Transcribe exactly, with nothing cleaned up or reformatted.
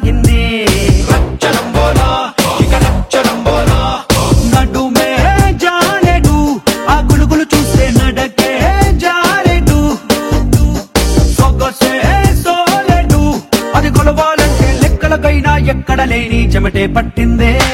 తాకింది. రచ్చరంబోలా ఇక రచ్చరంబోలా నడుమే జారెడు ఆ గులుగులు చూస్తే నడకే జారెడు సొగసే సోలెడు అది కొలవాలంటే లెక్కలకైనా ఎక్కడ లేని చెమటే పట్టిందే.